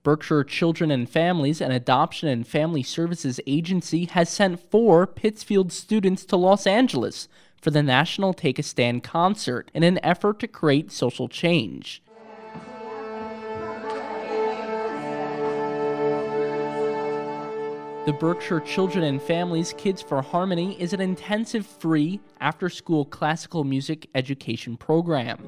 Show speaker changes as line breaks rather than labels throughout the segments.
Berkshire Children and Families, an adoption and family services agency, has sent 4 Pittsfield students to Los Angeles for the National Take a Stand concert in an effort to create social change. The Berkshire Children and Families Kids for Harmony is an intensive free after-school classical music education program.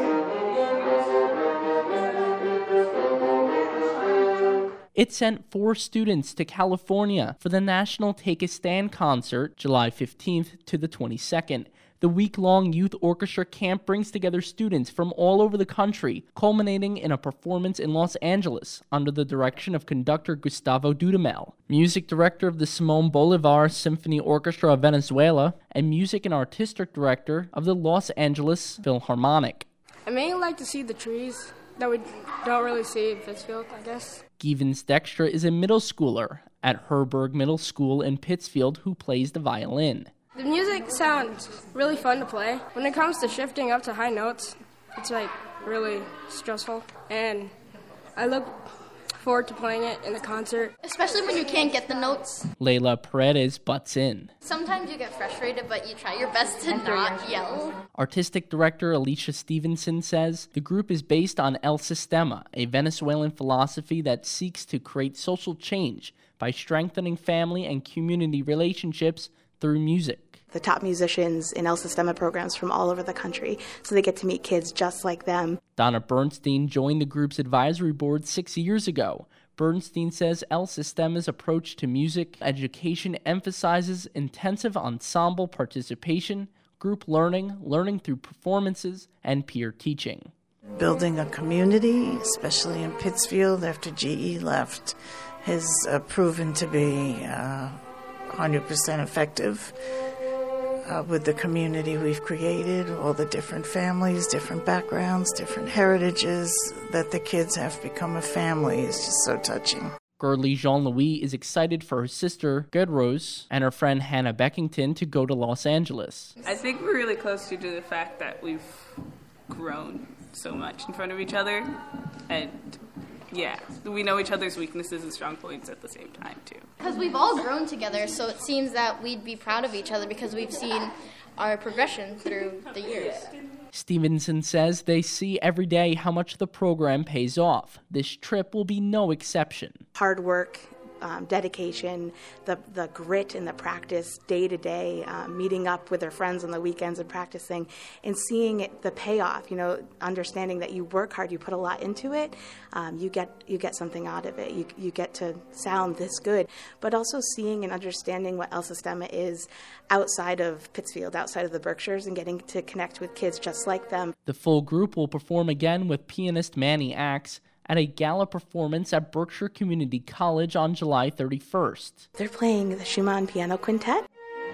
It sent 4 students to California for the National Take a Stand concert, July 15th to the 22nd. The week-long youth orchestra camp brings together students from all over the country, culminating in a performance in Los Angeles under the direction of conductor Gustavo Dudamel, music director of the Simón Bolívar Symphony Orchestra of Venezuela, and music and artistic director of the Los Angeles Philharmonic.
I mainly like to see the trees that we don't really see in Pittsfield, I guess.
Givens Dextra is a middle schooler at Herberg Middle School in Pittsfield who plays the violin.
The music sounds really fun to play. When it comes to shifting up to high notes, it's really stressful, and I look forward to playing it in the concert.
Especially when you can't get the notes.
Layla Paredes butts in.
Sometimes you get frustrated, but you try your best to not yell.
Artistic director Alicia Stevenson says the group is based on El Sistema, a Venezuelan philosophy that seeks to create social change by strengthening family and community relationships through music.
The top musicians in El Sistema programs from all over the country, so they get to meet kids just like them.
Donna Bernstein joined the group's advisory board 6 years ago. Bernstein says El Sistema's approach to music education emphasizes intensive ensemble participation, group learning, learning through performances, and peer teaching.
Building a community, especially in Pittsfield after GE left, has proven to be 100% effective. With the community we've created, all the different families, different backgrounds, different heritages, that the kids have become a family is just so touching.
Gurley Jean-Louis is excited for her sister, Gerrose, and her friend Hannah Beckington to go to Los Angeles.
I think we're really close due to the fact that we've grown so much in front of each other, and yeah, we know each other's weaknesses and strong points at the same time, too.
Because we've all grown together, so it seems that we'd be proud of each other because we've seen our progression through the years.
Stevenson says they see every day how much the program pays off. This trip will be no exception.
Hard work, dedication, the grit and the practice day to day, meeting up with their friends on the weekends and practicing, and seeing the payoff. Understanding that you work hard, you put a lot into it, you get something out of it. You get to sound this good, but also seeing and understanding what El Sistema is outside of Pittsfield, outside of the Berkshires, and getting to connect with kids just like them.
The full group will perform again with pianist Manny Axe at a gala performance at Berkshire Community College on July 31st.
They're playing the Schumann Piano Quintet.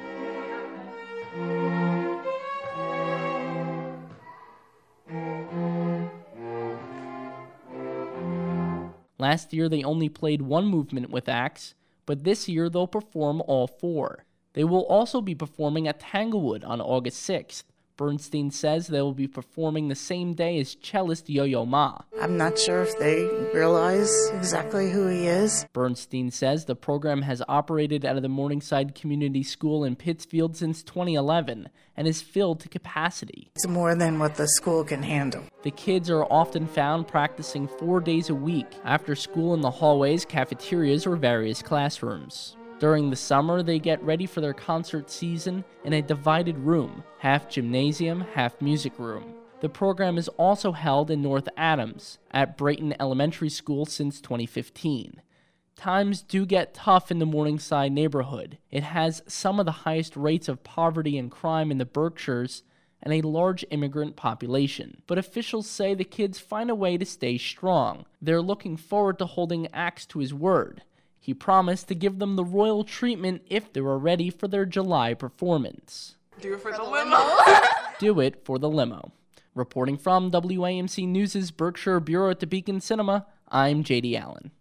Last year they only played one movement with Axe, but this year they'll perform all 4. They will also be performing at Tanglewood on August 6th. Bernstein says they will be performing the same day as cellist Yo-Yo Ma.
I'm not sure if they realize exactly who he is.
Bernstein says the program has operated out of the Morningside Community School in Pittsfield since 2011 and is filled to capacity.
It's more than what the school can handle.
The kids are often found practicing 4 days a week, after school in the hallways, cafeterias, or various classrooms. During the summer, they get ready for their concert season in a divided room, half gymnasium, half music room. The program is also held in North Adams, at Brayton Elementary School since 2015. Times do get tough in the Morningside neighborhood. It has some of the highest rates of poverty and crime in the Berkshires and a large immigrant population. But officials say the kids find a way to stay strong. They're looking forward to holding Axe to his word. He promised to give them the royal treatment if they were ready for their July performance.
Do it for the limo.
Do it for the limo. Reporting from WAMC News' Berkshire Bureau at the Beacon Cinema, I'm JD Allen.